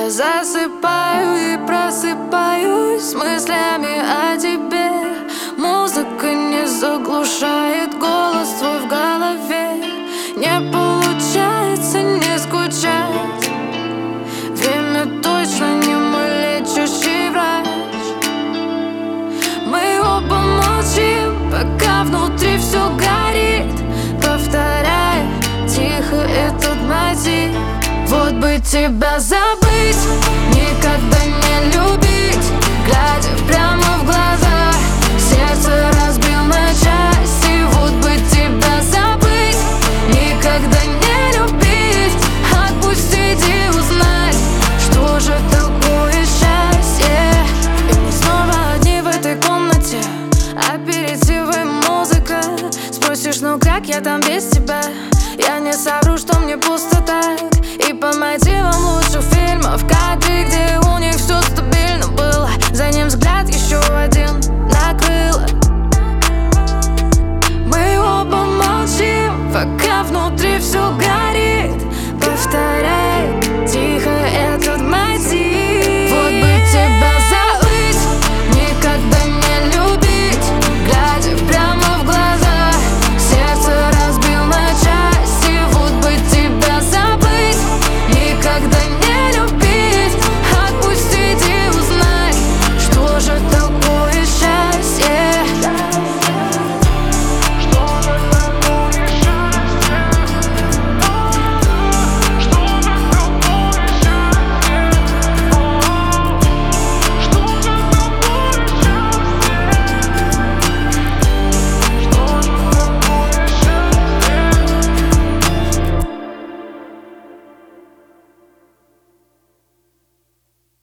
Я засыпаю и просыпаюсь с мыслями о тебе. Музыка не заглушает голос твой в голове. Не получается не скучать. Время точно не мой лечащий врач. Мы оба молчим, пока внутри все горит, повторяя тихо этот мотив. Вот бы тебя забыть, никогда не любить, глядя прямо в глаза, сердце разбил на части. Вот бы тебя забыть, никогда не любить, отпустить и узнать, что же такое счастье. И мы снова одни в этой комнате, аперитивы, музыка. Спросишь, ну как я там без тебя? Я не совру, что мне пусто так. И по мотивам лучших фильмов, кадры, где у них все стабильно было, за ним